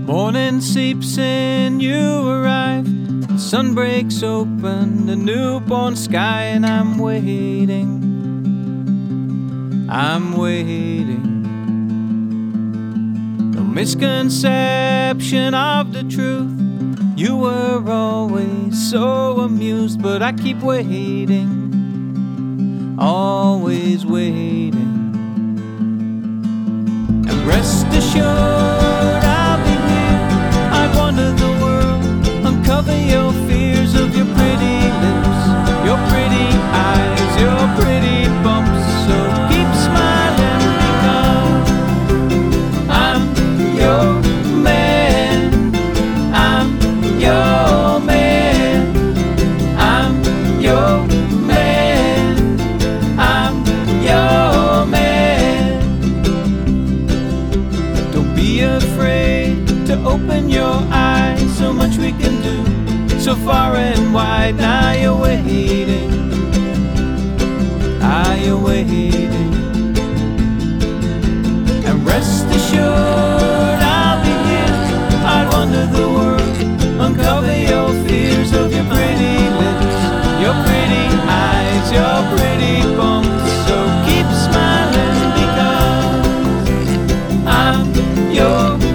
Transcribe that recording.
Morning seeps in, you arrive. The sun breaks open the newborn sky, and I'm waiting. I'm waiting. No misconception of the truth. You were always so amused, but I keep waiting, always waiting. And rest assured, I'll be here. I wander the world, uncover your fears of your pretty lips, your pretty eyes, your pretty bumps. So keep smiling, because I'm your man. I'm your man. I'm your man. I'm your man. Don't be afraid to open your eyes. So much we can do, so far and wide. Now you're waiting. Are you waiting? And rest assured, I'll be here. I'd wander the world, uncover your fears of your pretty lips, your pretty eyes, your pretty bumps. So keep smiling, because I'm your